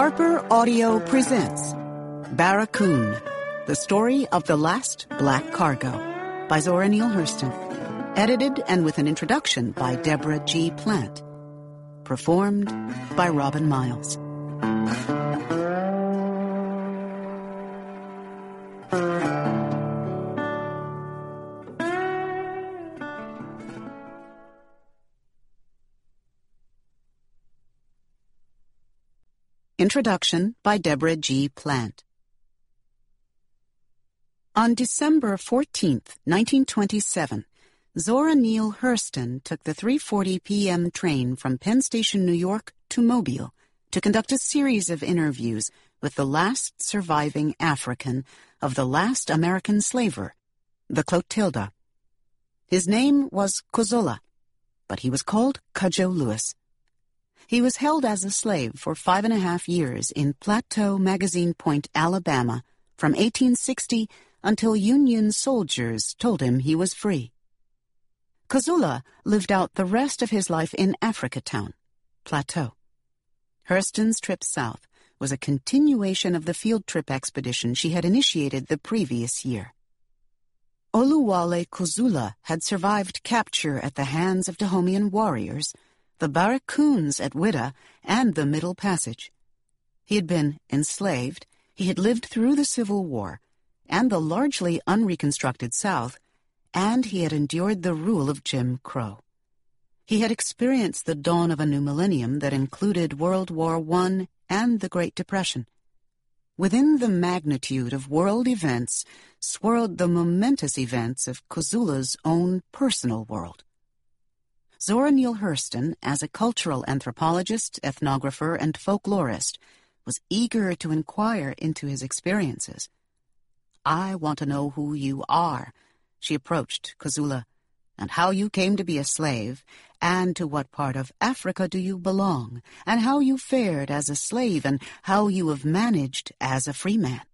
Harper Audio presents Barracoon, the story of the last black cargo by Zora Neale Hurston. Edited and with an introduction by Deborah G. Plant. Performed by Robin Miles. Introduction by Deborah G. Plant. On December 14th, 1927, Zora Neale Hurston took the 3:40 p.m. train from Penn Station, New York to Mobile to conduct a series of interviews with the last surviving African of the last American slaver, the Clotilda. His name was Kozola, but he was called Cudjoe Lewis. He was held as a slave for 5.5 years in Plateau Magazine Point, Alabama, from 1860 until Union soldiers told him he was free. Kozola lived out the rest of his life in Africatown, Plateau. Hurston's trip south was a continuation of the field trip expedition she had initiated the previous year. Oluwale Kozola had survived capture at the hands of Dahomean warriors, the Barracoons at Whydah, and the Middle Passage. He had been enslaved, he had lived through the Civil War and the largely unreconstructed South, and he had endured the rule of Jim Crow. He had experienced the dawn of a new millennium that included World War I and the Great Depression. Within the magnitude of world events swirled the momentous events of Kozola's own personal world. Zora Neale Hurston, as a cultural anthropologist, ethnographer, and folklorist, was eager to inquire into his experiences. "I want to know who you are," she approached Kozola, "and how you came to be a slave, and to what part of Africa do you belong, and how you fared as a slave, and how you have managed as a free man."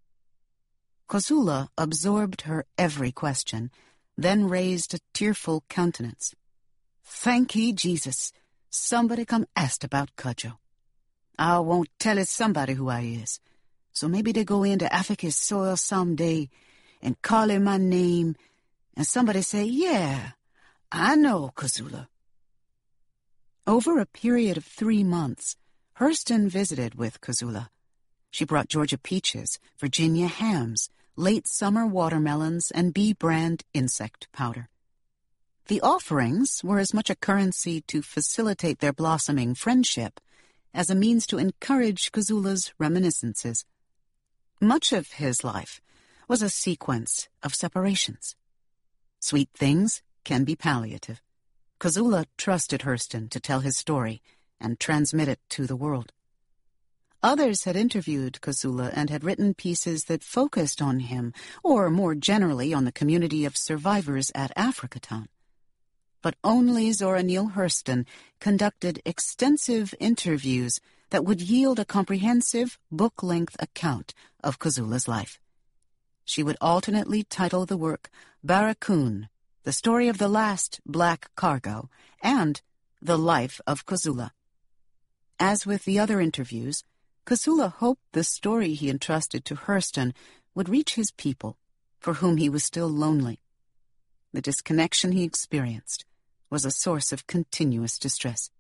Kozola absorbed her every question, then raised a tearful countenance. "Thank ye, Jesus. Somebody come asked about Cudjoe. I won't tell it somebody who I is. So maybe they go into Africa's soil someday and call him my name, and somebody say, 'Yeah, I know Kozola.'" Over a period of 3 months, Hurston visited with Kozola. She brought Georgia peaches, Virginia hams, late summer watermelons, and bee-brand insect powder. The offerings were as much a currency to facilitate their blossoming friendship as a means to encourage Kozola's reminiscences. Much of his life was a sequence of separations. Sweet things can be palliative. Kozola trusted Hurston to tell his story and transmit it to the world. Others had interviewed Kozola and had written pieces that focused on him, or more generally on the community of survivors at Africatown. But only Zora Neale Hurston conducted extensive interviews that would yield a comprehensive, book-length account of Kozola's life. She would alternately title the work Barracoon, the story of the last black cargo, and The Life of Kozola. As with the other interviews, Kozola hoped the story he entrusted to Hurston would reach his people, for whom he was still lonely. The disconnection he experienced was a source of continuous distress.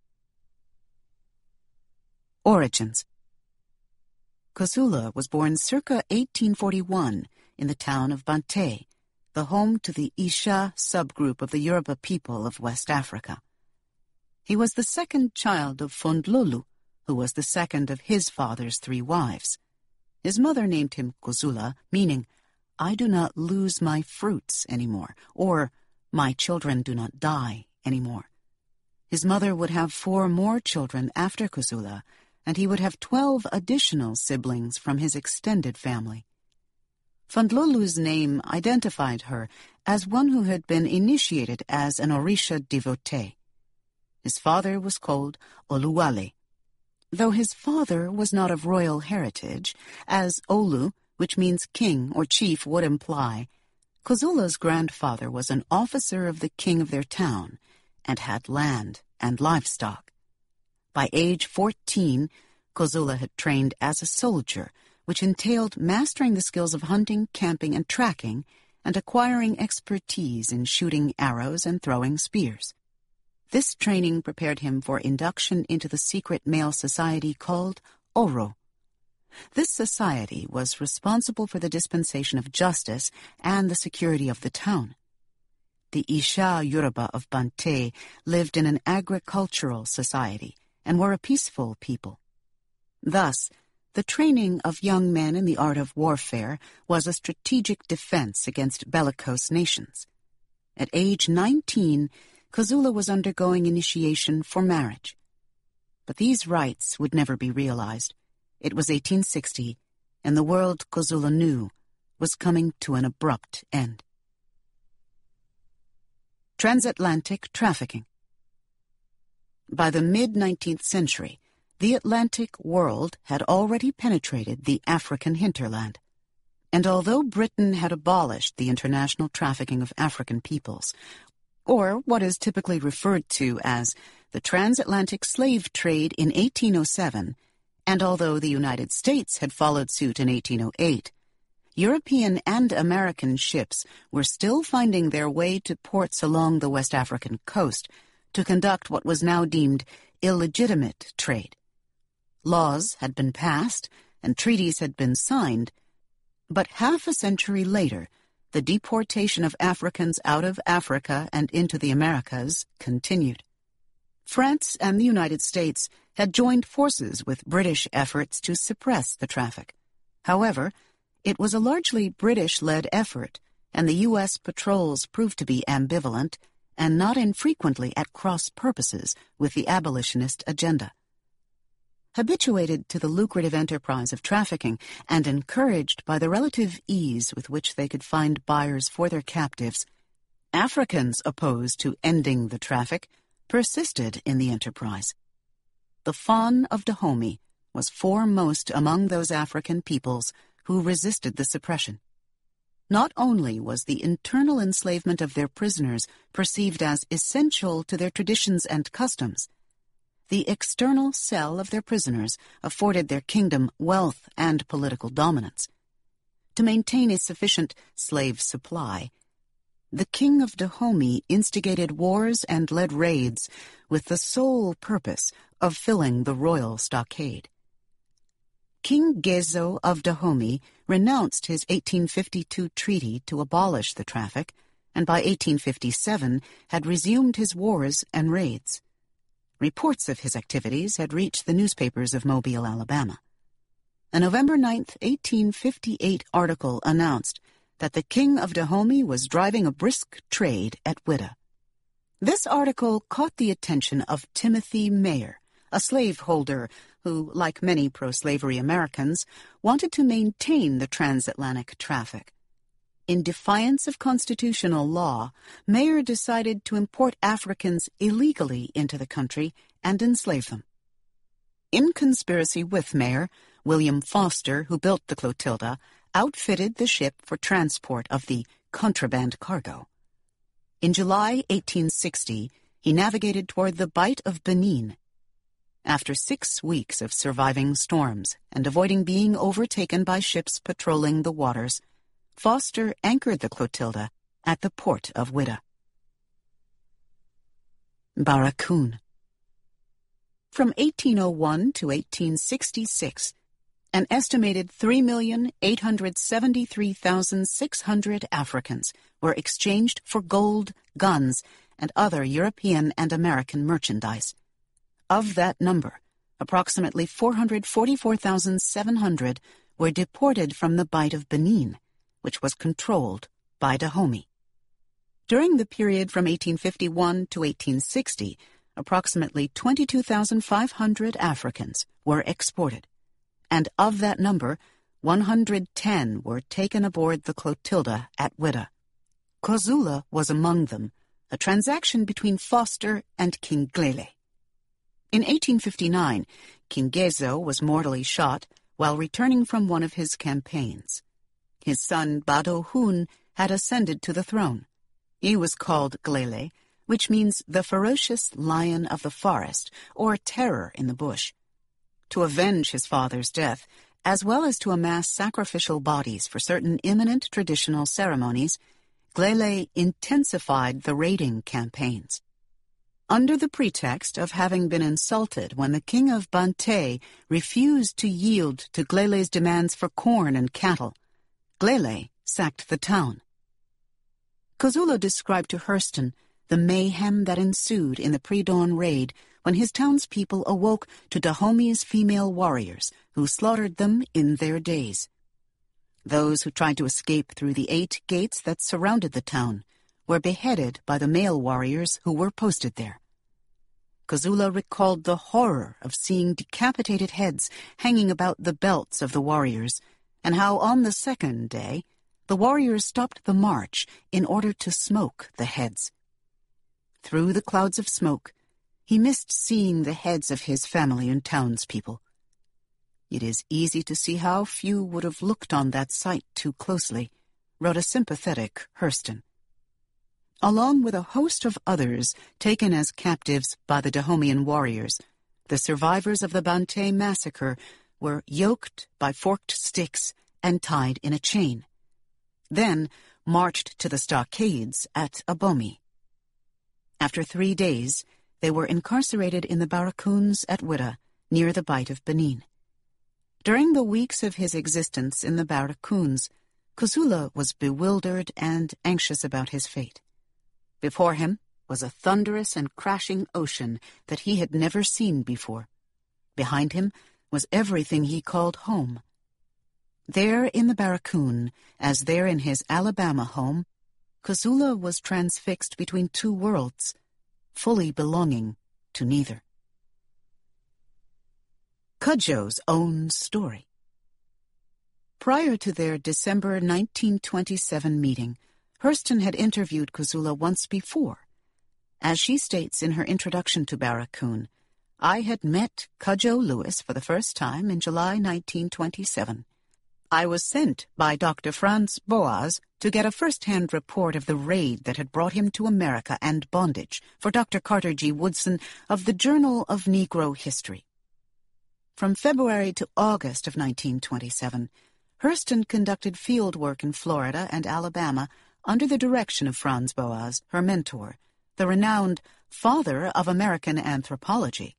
Origins. Kozola was born circa 1841 in the town of Bantay, the home to the Isha subgroup of the Yoruba people of West Africa. He was the second child of Fondlolu, who was the second of his father's 3 wives. His mother named him Kozola, meaning, "I do not lose my fruits anymore," or "My children do not die anymore." His mother would have 4 more children after Kozola, and he would have 12 additional siblings from his extended family. Fondlolu's name identified her as one who had been initiated as an Orisha devotee. His father was called Oluwale. Though his father was not of royal heritage, as Olu, which means king or chief, would imply, Kozola's grandfather was an officer of the king of their town and had land and livestock. By age 14, Kozula had trained as a soldier, which entailed mastering the skills of hunting, camping, and tracking, and acquiring expertise in shooting arrows and throwing spears. This training prepared him for induction into the secret male society called Oro. This society was responsible for the dispensation of justice and the security of the town. The Isha Yoruba of Bante lived in an agricultural society and were a peaceful people. Thus, the training of young men in the art of warfare was a strategic defense against bellicose nations. At age 19, Kozula was undergoing initiation for marriage. But these rites would never be realized. It was 1860, and the world Kozula knew was coming to an abrupt end. Transatlantic trafficking. By the mid-19th century, the Atlantic world had already penetrated the African hinterland. And although Britain had abolished the international trafficking of African peoples, or what is typically referred to as the transatlantic slave trade in 1807, and although the United States had followed suit in 1808, European and American ships were still finding their way to ports along the West African coast to conduct what was now deemed illegitimate trade. Laws had been passed and treaties had been signed, but half a century later, the deportation of Africans out of Africa and into the Americas continued. France and the United States had joined forces with British efforts to suppress the traffic. However, it was a largely British-led effort, and the U.S. patrols proved to be ambivalent and not infrequently at cross purposes with the abolitionist agenda. Habituated to the lucrative enterprise of trafficking and encouraged by the relative ease with which they could find buyers for their captives, Africans opposed to ending the traffic persisted in the enterprise. The Fawn of Dahomey was foremost among those African peoples who resisted the suppression. Not only was the internal enslavement of their prisoners perceived as essential to their traditions and customs, the external cell of their prisoners afforded their kingdom wealth and political dominance. To maintain a sufficient slave supply, the king of Dahomey instigated wars and led raids with the sole purpose of filling the royal stockade. King Gezo of Dahomey renounced his 1852 treaty to abolish the traffic, and by 1857 had resumed his wars and raids. Reports of his activities had reached the newspapers of Mobile, Alabama. A November 9, 1858 article announced that the king of Dahomey was driving a brisk trade at Whydah. This article caught the attention of Timothy Mayer, a slaveholder who, like many pro-slavery Americans, wanted to maintain the transatlantic traffic. In defiance of constitutional law, Mayer decided to import Africans illegally into the country and enslave them. In conspiracy with Mayer, William Foster, who built the Clotilda, outfitted the ship for transport of the contraband cargo. In July 1860, he navigated toward the Bight of Benin. After 6 weeks of surviving storms and avoiding being overtaken by ships patrolling the waters, Foster anchored the Clotilda at the port of Whydah. Barracoon. From 1801 to 1866, an estimated 3,873,600 Africans were exchanged for gold, guns, and other European and American merchandise. Of that number, approximately 444,700 were deported from the Bight of Benin, which was controlled by Dahomey. During the period from 1851 to 1860, approximately 22,500 Africans were exported, and of that number, 110 were taken aboard the Clotilda at Whydah. Kozula was among them, a transaction between Foster and King Glele. In 1859, King Gezo was mortally shot while returning from one of his campaigns. His son Badohun had ascended to the throne. He was called Glele, which means the ferocious lion of the forest, or terror in the bush. to avenge his father's death, as well as to amass sacrificial bodies for certain imminent traditional ceremonies, Glele intensified the raiding campaigns. Under the pretext of having been insulted when the king of Bantay refused to yield to Glele's demands for corn and cattle, Glele sacked the town. Kozula described to Hurston the mayhem that ensued in the pre-dawn raid when his townspeople awoke to Dahome's female warriors, who slaughtered them in their days. Those who tried to escape through the 8 gates that surrounded the town were beheaded by the male warriors who were posted there. Kozula recalled the horror of seeing decapitated heads hanging about the belts of the warriors, and how on the second day the warriors stopped the march in order to smoke the heads. Through the clouds of smoke, he missed seeing the heads of his family and townspeople. It is easy to see how few would have looked on that sight too closely, wrote a sympathetic Hurston. Along with a host of others taken as captives by the Dahomean warriors, the survivors of the Bantay massacre were yoked by forked sticks and tied in a chain, then marched to the stockades at Abomi. After 3 days, they were incarcerated in the barracoons at Ouidah, near the Bight of Benin. During the weeks of his existence in the barracoons, Kozula was bewildered and anxious about his fate. Before him was a thunderous and crashing ocean that he had never seen before. Behind him was everything he called home. There in the barracoon, as there in his Alabama home, Kozula was transfixed between 2 worlds, fully belonging to neither. Cudjoe's own story. Prior to their December 1927 meeting, Hurston had interviewed Kozula once before. As she states in her introduction to Barracoon, I had met Cudjoe Lewis for the first time in July 1927. I was sent by Dr. Franz Boas to get a first-hand report of the raid that had brought him to America and bondage for Dr. Carter G. Woodson of the Journal of Negro History. From February to August of 1927, Hurston conducted field work in Florida and Alabama under the direction of Franz Boas, her mentor, the renowned father of American anthropology.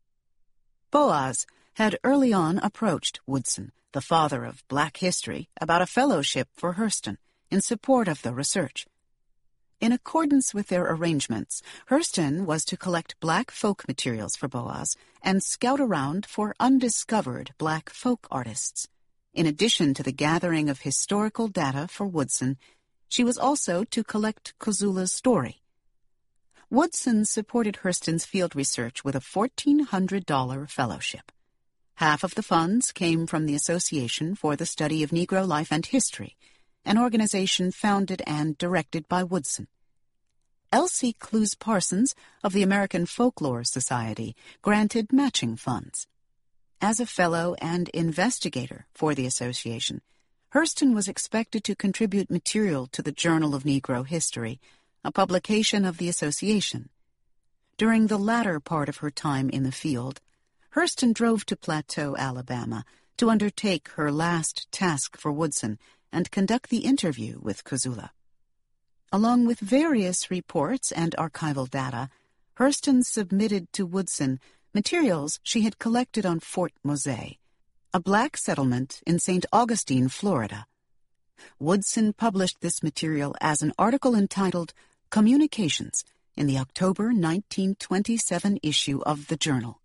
Boas had early on approached Woodson, the father of black history, about a fellowship for Hurston in support of the research. In accordance with their arrangements, Hurston was to collect black folk materials for Boas and scout around for undiscovered black folk artists. In addition to the gathering of historical data for Woodson, she was also to collect Kozula's story. Woodson supported Hurston's field research with a $1,400 fellowship. Half of the funds came from the Association for the Study of Negro Life and History, an organization founded and directed by Woodson. Elsie Clues Parsons of the American Folklore Society granted matching funds. As a fellow and investigator for the association, Hurston was expected to contribute material to the Journal of Negro History, a publication of the association. During the latter part of her time in the field, Hurston drove to Plateau, Alabama, to undertake her last task for Woodson and conduct the interview with Kozula. Along with various reports and archival data, Hurston submitted to Woodson materials she had collected on Fort Mose, a black settlement in St. Augustine, Florida. Woodson published this material as an article entitled Communications in the October 1927 issue of the Journal.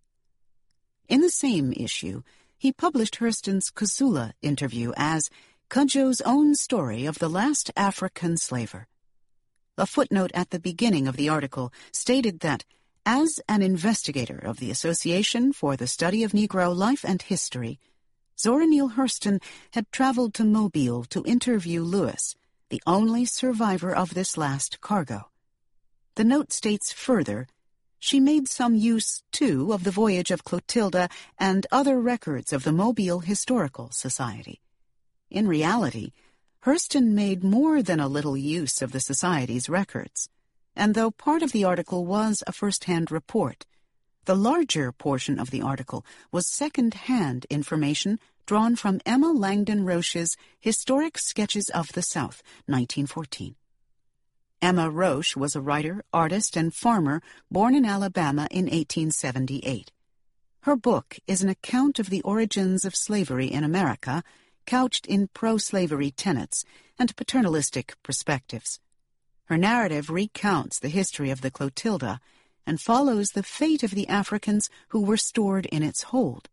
In the same issue, he published Hurston's Kozula interview as Cudjoe's own story of the last African slaver. A footnote at the beginning of the article stated that, as an investigator of the Association for the Study of Negro Life and History, Zora Neale Hurston had traveled to Mobile to interview Lewis, the only survivor of this last cargo. The note states further, she made some use, too, of the voyage of Clotilda and other records of the Mobile Historical Society. In reality, Hurston made more than a little use of the Society's records, and though part of the article was a first-hand report, The larger portion of the article was second-hand information drawn from Emma Langdon Roche's Historic Sketches of the South, 1914. Emma Roche was a writer, artist, and farmer born in Alabama in 1878. Her book is an account of the origins of slavery in America, couched in pro-slavery tenets and paternalistic perspectives. Her narrative recounts the history of the Clotilda and follows the fate of the Africans who were stored in its hold.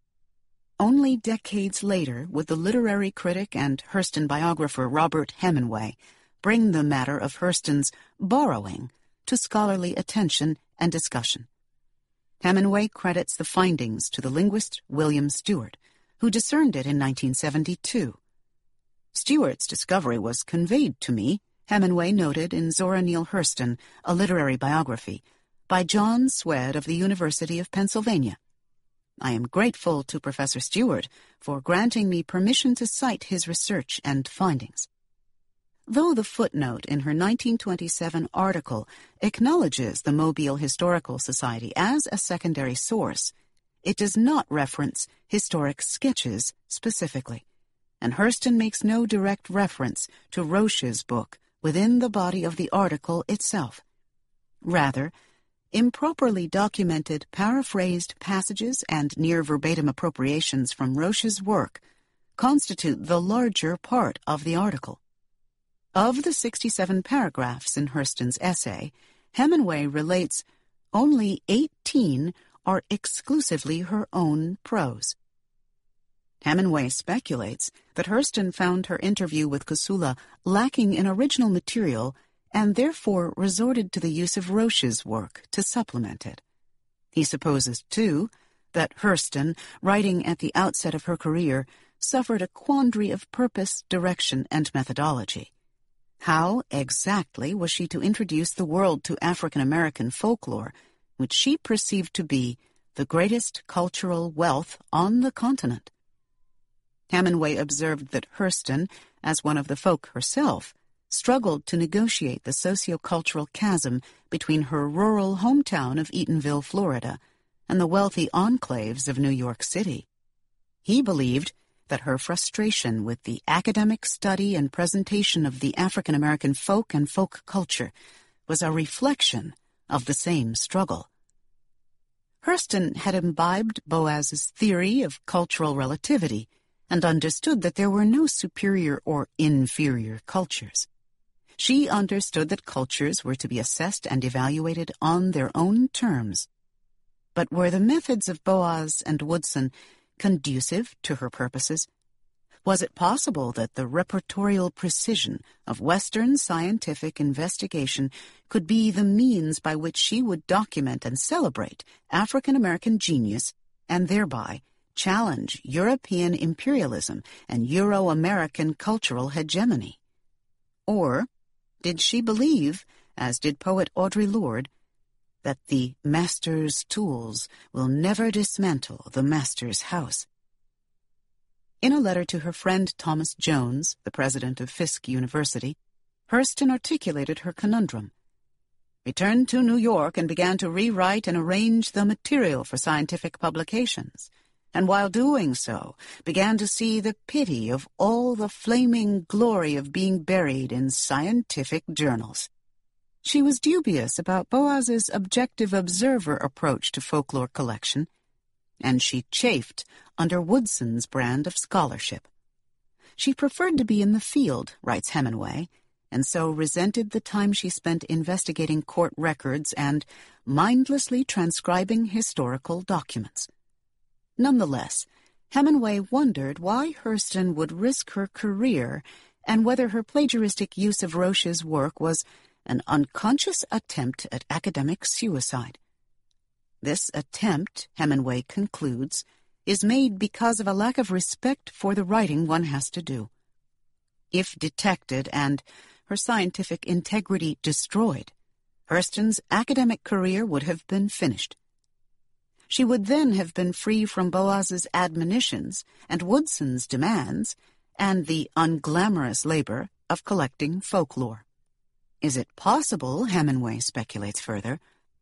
Only decades later would the literary critic and Hurston biographer Robert Hemingway bring the matter of Hurston's borrowing to scholarly attention and discussion. Hemingway credits the findings to the linguist William Stewart, who discerned it in 1972. Stewart's discovery was conveyed to me, Hemingway noted in Zora Neale Hurston, A Literary Biography, by John Swed of the University of Pennsylvania. I am grateful to Professor Stewart for granting me permission to cite his research and findings. Though the footnote in her 1927 article acknowledges the Mobile Historical Society as a secondary source, it does not reference historic sketches specifically, and Hurston makes no direct reference to Roche's book within the body of the article itself. Rather, improperly documented paraphrased passages and near-verbatim appropriations from Roche's work constitute the larger part of the article. Of the 67 paragraphs in Hurston's essay, Hemingway relates only 18 are exclusively her own prose. Hemingway speculates that Hurston found her interview with Kosula lacking in original material and therefore resorted to the use of Roche's work to supplement it. He supposes, too, that Hurston, writing at the outset of her career, suffered a quandary of purpose, direction, and methodology. How exactly was she to introduce the world to African-American folklore, which she perceived to be the greatest cultural wealth on the continent? Hemingway observed that Hurston, as one of the folk herself, struggled to negotiate the socio-cultural chasm between her rural hometown of Eatonville, Florida, and the wealthy enclaves of New York City. He believed that her frustration with the academic study and presentation of the African-American folk and folk culture was a reflection of the same struggle. Hurston had imbibed Boas's theory of cultural relativity and understood that there were no superior or inferior cultures. She understood that cultures were to be assessed and evaluated on their own terms. But were the methods of Boas and Woodson conducive to her purposes? Was it possible that the repertorial precision of Western scientific investigation could be the means by which she would document and celebrate African-American genius and thereby challenge European imperialism and Euro-American cultural hegemony? Or did she believe, as did poet Audre Lorde, that the master's tools will never dismantle the master's house? In a letter to her friend Thomas Jones, the president of Fisk University, Hurston articulated her conundrum. Returned to New York and began to rewrite and arrange the material for scientific publications, and while doing so, began to see the pity of all the flaming glory of being buried in scientific journals. She was dubious about Boas's objective observer approach to folklore collection, and she chafed under Woodson's brand of scholarship. She preferred to be in the field, writes Hemingway, and so resented the time she spent investigating court records and mindlessly transcribing historical documents. Nonetheless, Hemingway wondered why Hurston would risk her career and whether her plagiaristic use of Roche's work was an unconscious attempt at academic suicide. This attempt, Hemingway concludes, is made because of a lack of respect for the writing one has to do. If detected and her scientific integrity destroyed, Hurston's academic career would have been finished. She would then have been free from Boas's admonitions and Woodson's demands and the unglamorous labor of collecting folklore. Is it possible, Hemingway speculates further,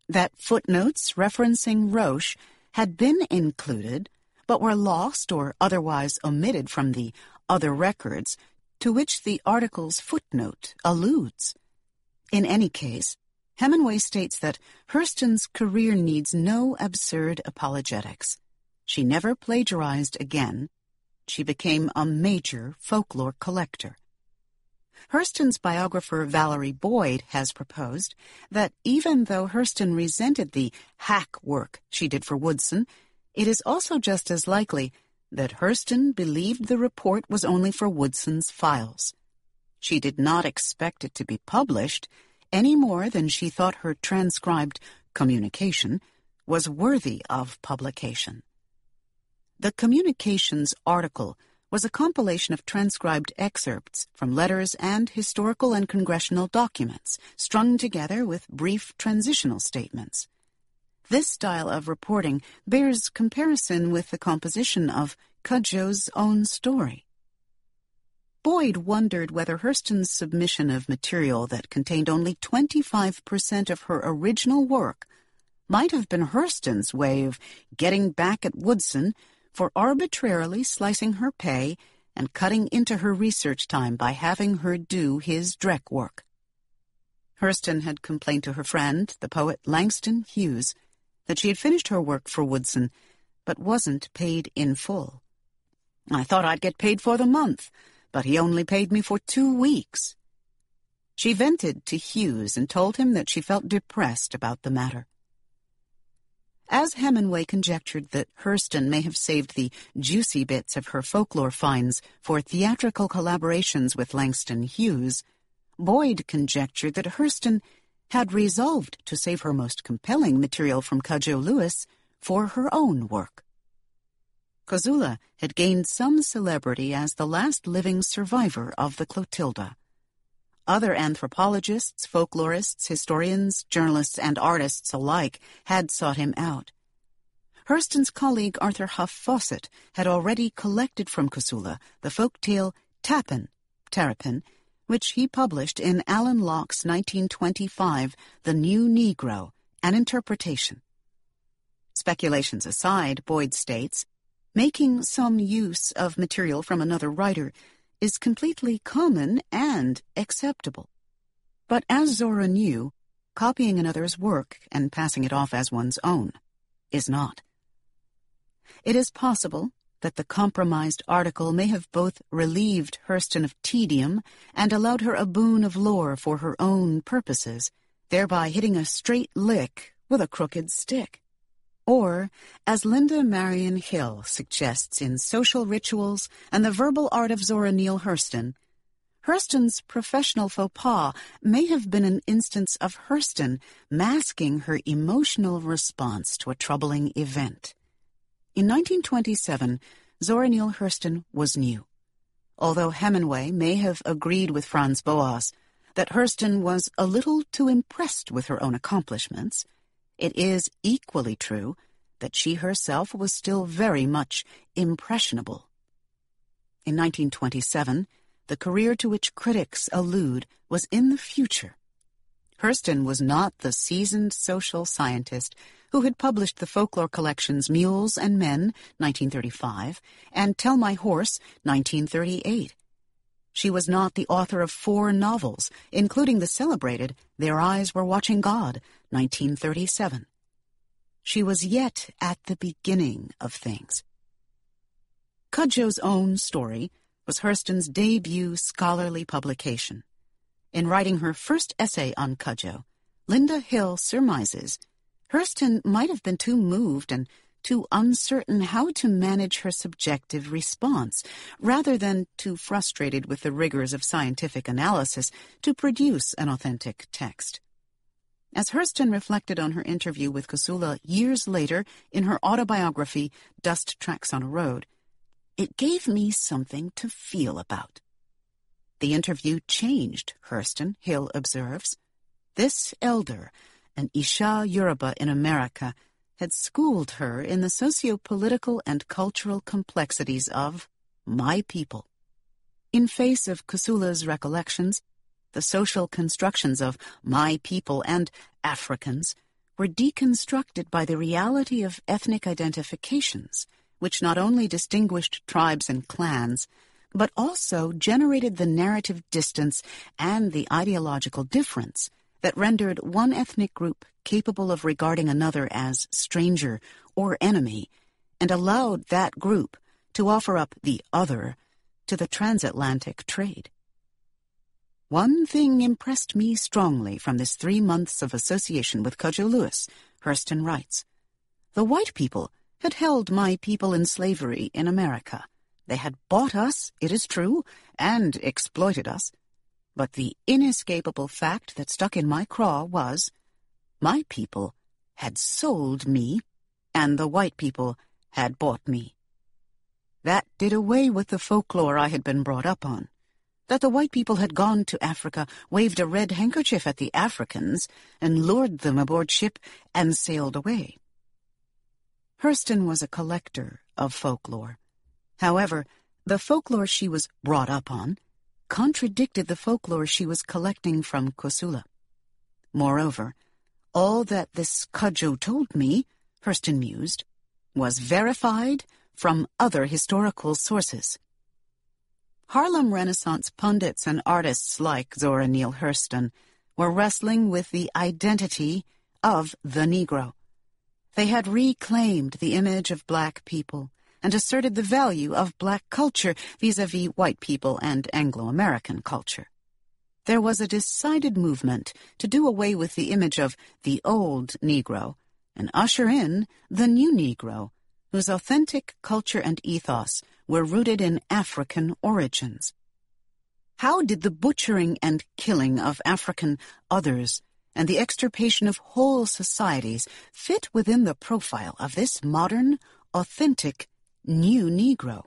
that footnotes referencing Roche had been included, but were lost or otherwise omitted from the other records to which the article's footnote alludes. In any case, Hemingway states that Hurston's career needs no absurd apologetics. She never plagiarized again. She became a major folklore collector. Hurston's biographer Valerie Boyd has proposed that even though Hurston resented the hack work she did for Woodson, it is also just as likely that Hurston believed the report was only for Woodson's files. She did not expect it to be published any more than she thought her transcribed communication was worthy of publication. The Communications article was a compilation of transcribed excerpts from letters and historical and congressional documents, strung together with brief transitional statements. This style of reporting bears comparison with the composition of Cudjoe's own story. Boyd wondered whether Hurston's submission of material that contained only 25% of her original work might have been Hurston's way of getting back at Woodson for arbitrarily slicing her pay and cutting into her research time by having her do his Drek work. Hurston had complained to her friend, the poet Langston Hughes, that she had finished her work for Woodson, but wasn't paid in full. "I thought I'd get paid for the month, but he only paid me for 2 weeks." She vented to Hughes and told him that she felt depressed about the matter. As Hemingway conjectured that Hurston may have saved the juicy bits of her folklore finds for theatrical collaborations with Langston Hughes, Boyd conjectured that Hurston had resolved to save her most compelling material from Cudjoe Lewis for her own work. Cosula had gained some celebrity as the last living survivor of the Clotilda. Other anthropologists, folklorists, historians, journalists, and artists alike had sought him out. Hurston's colleague Arthur Huff Fawcett had already collected from Cosula the folk tale Terrapin, which he published in Alan Locke's 1925 The New Negro, an interpretation. Speculations aside, Boyd states, making some use of material from another writer is completely common and acceptable. But as Zora knew, copying another's work and passing it off as one's own is not. It is possible that the compromised article may have both relieved Hurston of tedium and allowed her a boon of lore for her own purposes, thereby hitting a straight lick with a crooked stick. Or, as Linda Marion Hill suggests in Social Rituals and the Verbal Art of Zora Neale Hurston, Hurston's professional faux pas may have been an instance of Hurston masking her emotional response to a troubling event. In 1927, Zora Neale Hurston was new. Although Hemingway may have agreed with Franz Boas that Hurston was a little too impressed with her own accomplishments, it is equally true that she herself was still very much impressionable. In 1927, the career to which critics allude was in the future. Hurston was not the seasoned social scientist who had published the folklore collections Mules and Men, 1935, and Tell My Horse, 1938. She was not the author of 4 novels, including the celebrated Their Eyes Were Watching God, 1937. She was yet at the beginning of things. Cudjoe's own story was Hurston's debut scholarly publication. In writing her first essay on Cudjoe, Linda Hill surmises Hurston might have been too moved and too uncertain how to manage her subjective response, rather than too frustrated with the rigors of scientific analysis to produce an authentic text. As Hurston reflected on her interview with Cosula years later in her autobiography, Dust Tracks on a Road, it gave me something to feel about. The interview changed Hurston, Hill observes. This elder, an Isha Yoruba in America, had schooled her in the socio-political and cultural complexities of my people. In face of Cosula's recollections, the social constructions of my people and Africans were deconstructed by the reality of ethnic identifications, which not only distinguished tribes and clans, but also generated the narrative distance and the ideological difference that rendered one ethnic group capable of regarding another as stranger or enemy, and allowed that group to offer up the other to the transatlantic trade. One thing impressed me strongly from this 3 months of association with Cudjoe Lewis, Hurston writes. The white people had held my people in slavery in America. They had bought us, it is true, and exploited us. But the inescapable fact that stuck in my craw was, my people had sold me, and the white people had bought me. That did away with the folklore I had been brought up on, that the white people had gone to Africa, waved a red handkerchief at the Africans, and lured them aboard ship and sailed away. Hurston was a collector of folklore. However, the folklore she was brought up on contradicted the folklore she was collecting from Kosula. Moreover, all that this Cudjoe told me, Hurston mused, was verified from other historical sources. Harlem Renaissance pundits and artists like Zora Neale Hurston were wrestling with the identity of the Negro. They had reclaimed the image of black people and asserted the value of black culture vis-à-vis white people and Anglo-American culture. There was a decided movement to do away with the image of the old Negro and usher in the new Negro, whose authentic culture and ethos were rooted in African origins. How did the butchering and killing of African others and the extirpation of whole societies fit within the profile of this modern, authentic, new Negro?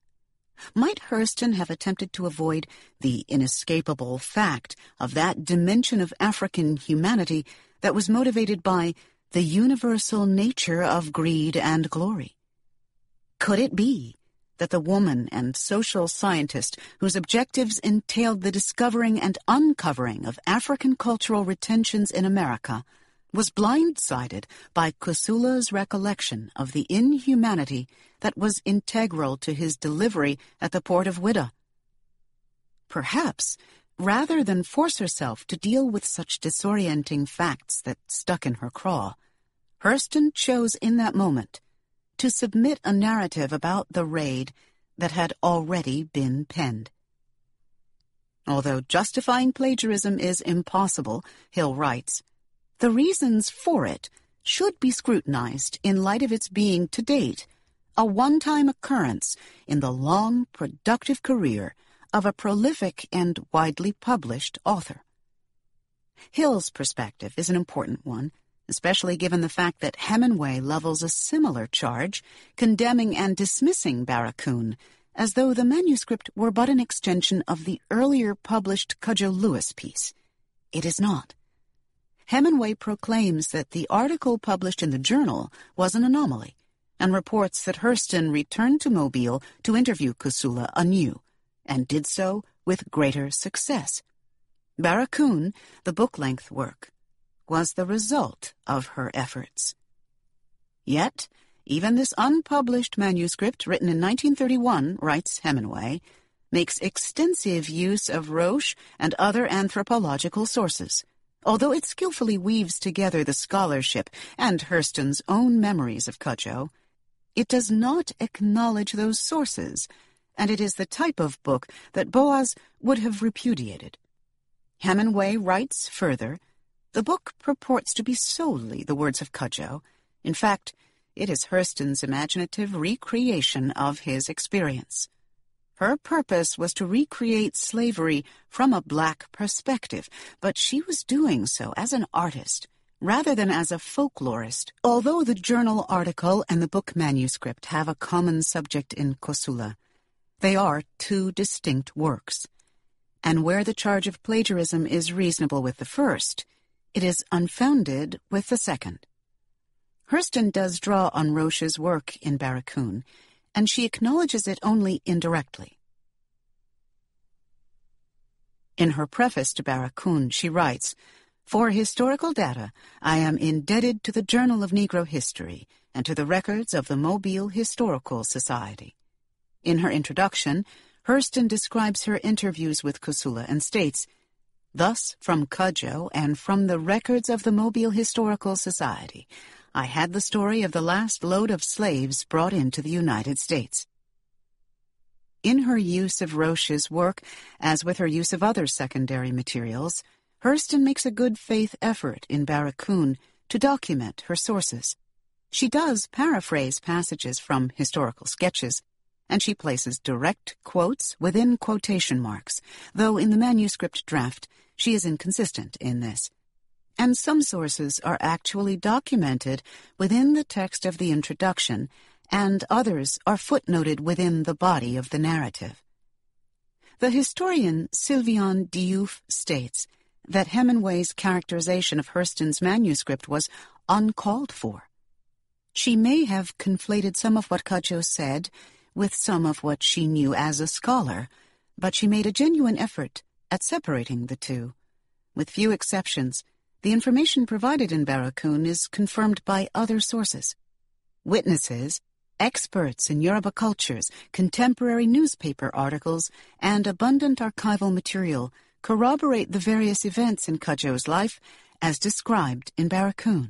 Might Hurston have attempted to avoid the inescapable fact of that dimension of African humanity that was motivated by the universal nature of greed and glory? Could it be that the woman and social scientist whose objectives entailed the discovering and uncovering of African cultural retentions in America was blindsided by Kosula's recollection of the inhumanity that was integral to his delivery at the port of Whydah? Perhaps, rather than force herself to deal with such disorienting facts that stuck in her craw, Hurston chose in that moment to submit a narrative about the raid that had already been penned. Although justifying plagiarism is impossible, Hill writes, the reasons for it should be scrutinized in light of its being, to date, a one-time occurrence in the long, productive career of a prolific and widely published author. Hill's perspective is an important one, especially given the fact that Hemingway levels a similar charge, condemning and dismissing Barracoon, as though the manuscript were but an extension of the earlier published Cudjoe Lewis piece. It is not. Hemingway proclaims that the article published in the journal was an anomaly, and reports that Hurston returned to Mobile to interview Kosula anew, and did so with greater success. Barracoon, the book-length work, was the result of her efforts. Yet, even this unpublished manuscript, written in 1931, writes Hemingway, makes extensive use of Roche and other anthropological sources, although it skillfully weaves together the scholarship and Hurston's own memories of Cudjoe. It does not acknowledge those sources, and it is the type of book that Boas would have repudiated. Hemingway writes further, the book purports to be solely the words of Cudjoe. In fact, it is Hurston's imaginative recreation of his experience. Her purpose was to recreate slavery from a black perspective, but she was doing so as an artist, rather than as a folklorist. Although the journal article and the book manuscript have a common subject in Kosula, they are two distinct works. And where the charge of plagiarism is reasonable with the first, it is unfounded with the second. Hurston does draw on Roche's work in Barracoon, and she acknowledges it only indirectly. In her preface to Barracoon, she writes, For historical data, I am indebted to the Journal of Negro History and to the records of the Mobile Historical Society. In her introduction, Hurston describes her interviews with Kosula and states, "Thus, from Cudjoe and from the records of the Mobile Historical Society, I had the story of the last load of slaves brought into the United States." In her use of Roche's work, as with her use of other secondary materials, Hurston makes a good faith effort in Barracoon to document her sources. She does paraphrase passages from historical sketches, and she places direct quotes within quotation marks, though in the manuscript draft she is inconsistent in this. And some sources are actually documented within the text of the introduction, and others are footnoted within the body of the narrative. The historian Sylviane Diouf states that Hemingway's characterization of Hurston's manuscript was uncalled for. She may have conflated some of what Cudjoe said with some of what she knew as a scholar, but she made a genuine effort at separating the two. With few exceptions, the information provided in Barracoon is confirmed by other sources. Witnesses, experts in Yoruba cultures, contemporary newspaper articles, and abundant archival material corroborate the various events in Cudjoe's life as described in Barracoon.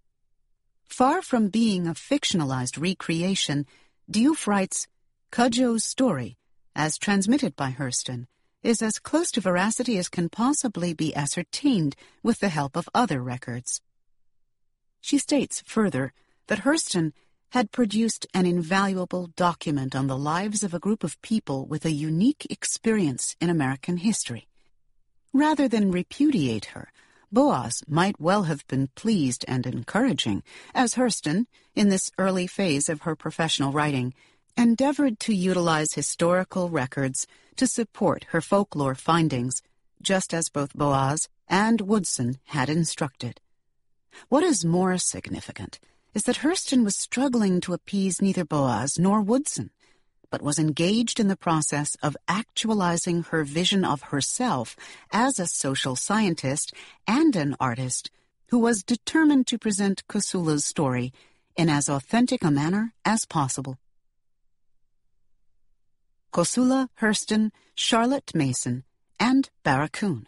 Far from being a fictionalized recreation, Diouf writes, Cudjoe's story, as transmitted by Hurston, is as close to veracity as can possibly be ascertained with the help of other records. She states further that Hurston had produced an invaluable document on the lives of a group of people with a unique experience in American history. Rather than repudiate her, Boaz might well have been pleased and encouraging, as Hurston, in this early phase of her professional writing, endeavored to utilize historical records to support her folklore findings, just as both Boaz and Woodson had instructed. What is more significant is that Hurston was struggling to appease neither Boaz nor Woodson, but was engaged in the process of actualizing her vision of herself as a social scientist and an artist who was determined to present Kosula's story in as authentic a manner as possible. Kosula, Hurston, Charlotte Mason, and Barracoon.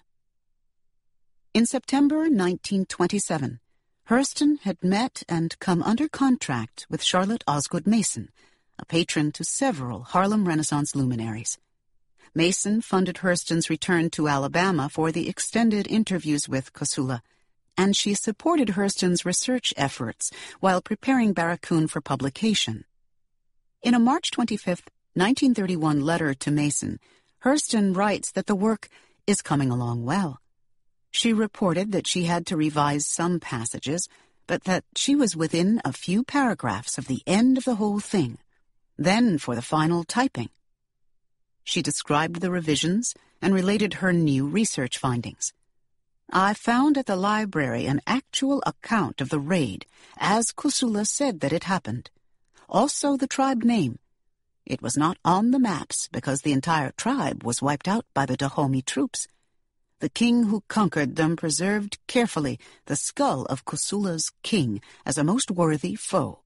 In September 1927, Hurston had met and come under contract with Charlotte Osgood Mason, a patron to several Harlem Renaissance luminaries. Mason funded Hurston's return to Alabama for the extended interviews with Kosula, and she supported Hurston's research efforts while preparing Barracoon for publication. In a March 25, 1931 letter to Mason, Hurston writes that the work is coming along well. She reported that she had to revise some passages, but that she was within a few paragraphs of the end of the whole thing. Then for the final typing. She described the revisions and related her new research findings. I found at the library an actual account of the raid, as Kosula said that it happened. Also the tribe name. It was not on the maps because the entire tribe was wiped out by the Dahomey troops. The king who conquered them preserved carefully the skull of Kosula's king as a most worthy foe.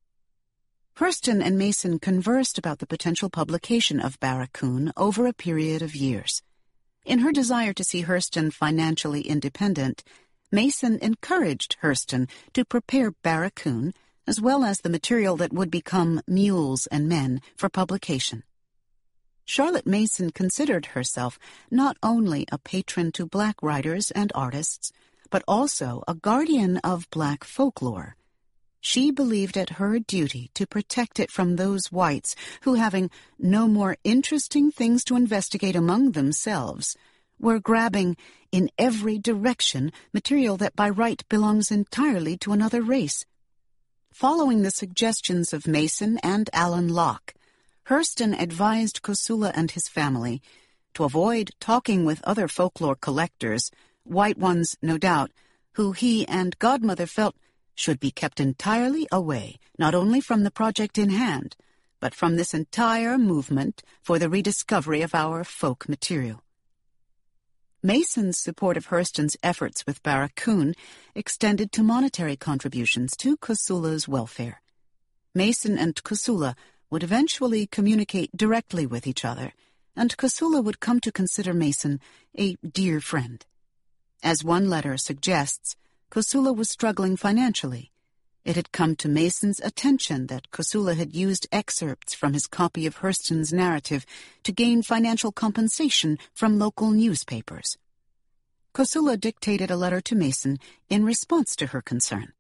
Hurston and Mason conversed about the potential publication of Barracoon over a period of years. In her desire to see Hurston financially independent, Mason encouraged Hurston to prepare Barracoon as well as the material that would become Mules and Men for publication. Charlotte Mason considered herself not only a patron to black writers and artists, but also a guardian of black folklore. She believed it her duty to protect it from those whites who, having no more interesting things to investigate among themselves, were grabbing in every direction material that by right belongs entirely to another race. Following the suggestions of Mason and Alan Locke, Hurston advised Kosula and his family to avoid talking with other folklore collectors, white ones no doubt, who he and Godmother felt should be kept entirely away, not only from the project in hand, but from this entire movement for the rediscovery of our folk material. Mason's support of Hurston's efforts with Barracoon extended to monetary contributions to Kosula's welfare. Mason and Kosula would eventually communicate directly with each other, and Kosula would come to consider Mason a dear friend. As one letter suggests, Kosula was struggling financially. It had come to Mason's attention that Kosula had used excerpts from his copy of Hurston's narrative to gain financial compensation from local newspapers. Kosula dictated a letter to Mason in response to her concern.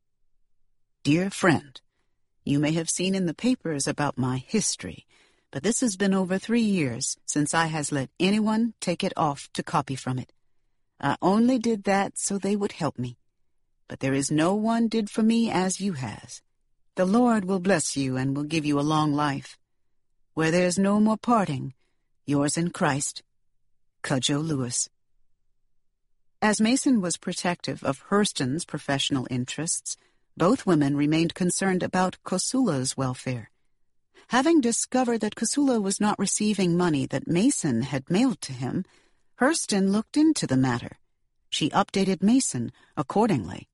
Dear friend, you may have seen in the papers about my history, but this has been over 3 years since I has let anyone take it off to copy from it. I only did that so they would help me. But there is no one did for me as you has. The Lord will bless you and will give you a long life. Where there is no more parting, yours in Christ, Cudjoe Lewis. As Mason was protective of Hurston's professional interests, both women remained concerned about Kosula's welfare. Having discovered that Kosula was not receiving money that Mason had mailed to him, Hurston looked into the matter. She updated Mason accordingly.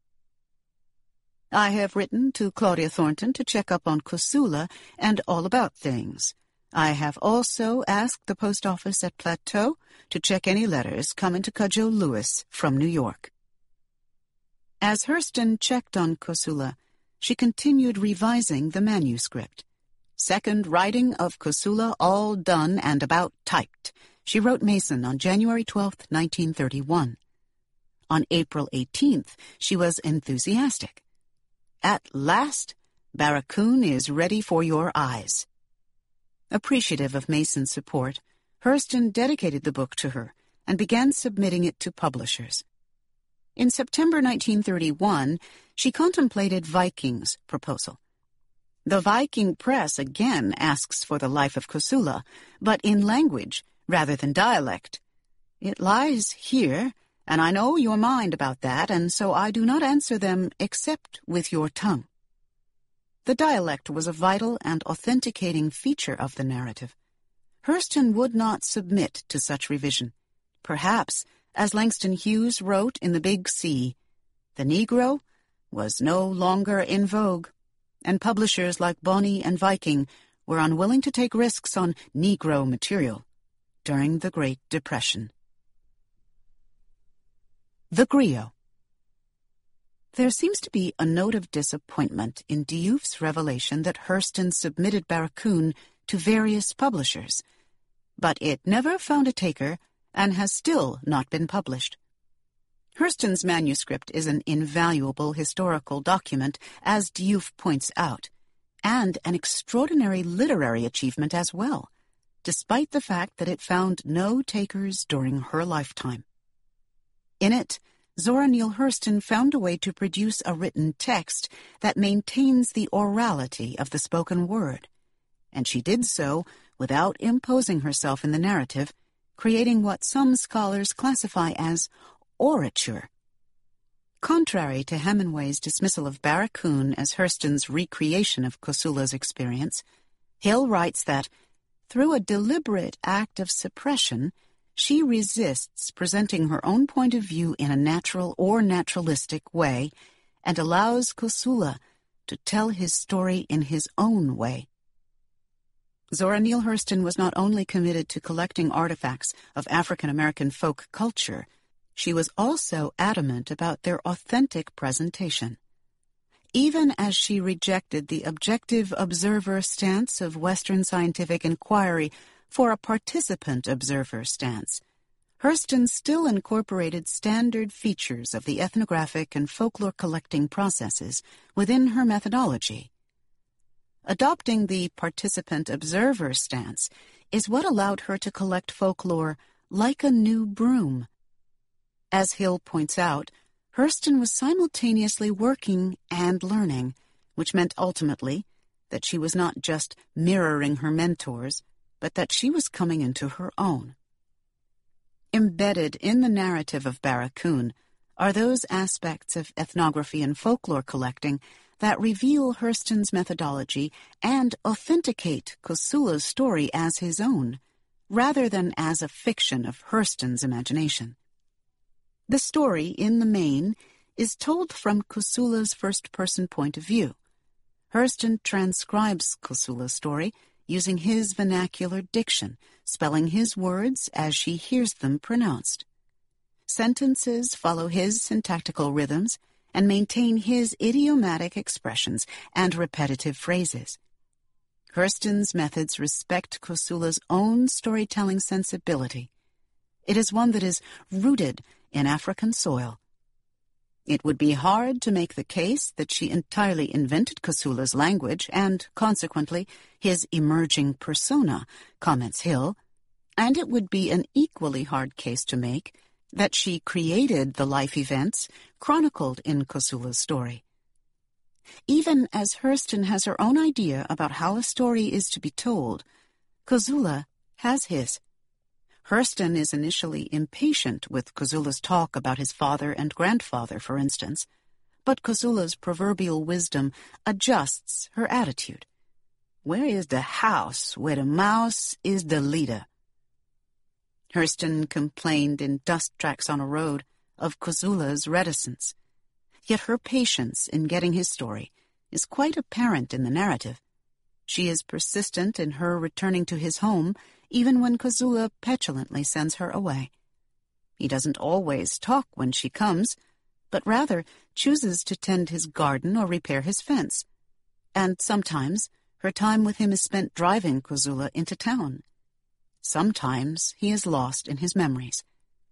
I have written to Claudia Thornton to check up on Kosula and all about things. I have also asked the post office at Plateau to check any letters coming to Cudjoe Lewis from New York. As Hurston checked on Kosula, she continued revising the manuscript. Second writing of Kosula all done and about typed, she wrote Mason on January 12, 1931. On April 18th, she was enthusiastic. At last, Barracoon is ready for your eyes. Appreciative of Mason's support, Hurston dedicated the book to her and began submitting it to publishers. In September 1931, she contemplated Viking's proposal. The Viking press again asks for the life of Kosula, but in language rather than dialect. It lies here, and I know your mind about that, and so I do not answer them except with your tongue. The dialect was a vital and authenticating feature of the narrative. Hurston would not submit to such revision. Perhaps, as Langston Hughes wrote in The Big Sea, the Negro was no longer in vogue, and publishers like Bonney and Viking were unwilling to take risks on Negro material during the Great Depression. The Griot. There seems to be a note of disappointment in Diouf's revelation that Hurston submitted Barracoon to various publishers, but it never found a taker and has still not been published. Hurston's manuscript is an invaluable historical document, as Diouf points out, and an extraordinary literary achievement as well, despite the fact that it found no takers during her lifetime. In it, Zora Neale Hurston found a way to produce a written text that maintains the orality of the spoken word, and she did so without imposing herself in the narrative, creating what some scholars classify as orature. Contrary to Hemingway's dismissal of Barracoon as Hurston's recreation of Kosula's experience, Hill writes that, through a deliberate act of suppression, she resists presenting her own point of view in a natural or naturalistic way and allows Kosula to tell his story in his own way. Zora Neale Hurston was not only committed to collecting artifacts of African American folk culture, she was also adamant about their authentic presentation. Even as she rejected the objective observer stance of Western scientific inquiry for a participant observer stance, Hurston still incorporated standard features of the ethnographic and folklore collecting processes within her methodology. Adopting the participant observer stance is what allowed her to collect folklore like a new broom. As Hill points out, Hurston was simultaneously working and learning, which meant ultimately that she was not just mirroring her mentors, but that she was coming into her own. Embedded in the narrative of Barracoon are those aspects of ethnography and folklore collecting that reveal Hurston's methodology and authenticate Kosula's story as his own, rather than as a fiction of Hurston's imagination. The story, in the main, is told from Kosula's first-person point of view. Hurston transcribes Kosula's story using his vernacular diction, spelling his words as she hears them pronounced. Sentences follow his syntactical rhythms and maintain his idiomatic expressions and repetitive phrases. Hurston's methods respect Kosula's own storytelling sensibility. It is one that is rooted in African soil. It would be hard to make the case that she entirely invented Kosula's language and, consequently, his emerging persona, comments Hill, and it would be an equally hard case to make that she created the life events chronicled in Kosula's story. Even as Hurston has her own idea about how a story is to be told, Kosula has his. Hurston is initially impatient with Kosula's talk about his father and grandfather, for instance, but Kosula's proverbial wisdom adjusts her attitude. Where is the house where the mouse is the leader? Hurston complained in Dust Tracks on a Road of Kosula's reticence, yet her patience in getting his story is quite apparent in the narrative. She is persistent in her returning to his home, even when Kosula petulantly sends her away. He doesn't always talk when she comes, but rather chooses to tend his garden or repair his fence. And sometimes her time with him is spent driving Kosula into town. Sometimes he is lost in his memories.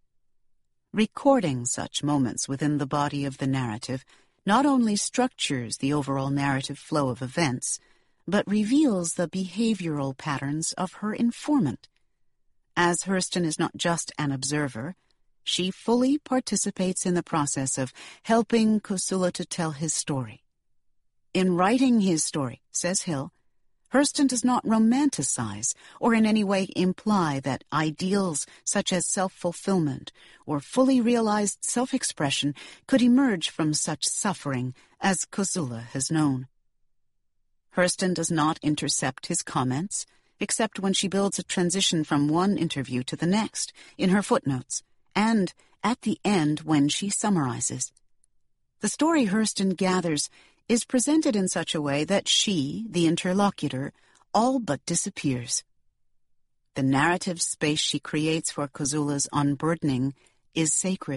Recording such moments within the body of the narrative not only structures the overall narrative flow of events, but reveals the behavioral patterns of her informant. As Hurston is not just an observer, she fully participates in the process of helping Kosula to tell his story. In writing his story, says Hill, Hurston does not romanticize or in any way imply that ideals such as self-fulfillment or fully realized self-expression could emerge from such suffering as Kosula has known. Hurston does not intercept his comments, except when she builds a transition from one interview to the next, in her footnotes, and at the end when she summarizes. The story Hurston gathers is presented in such a way that she, the interlocutor, all but disappears. The narrative space she creates for Kosula's unburdening is sacred.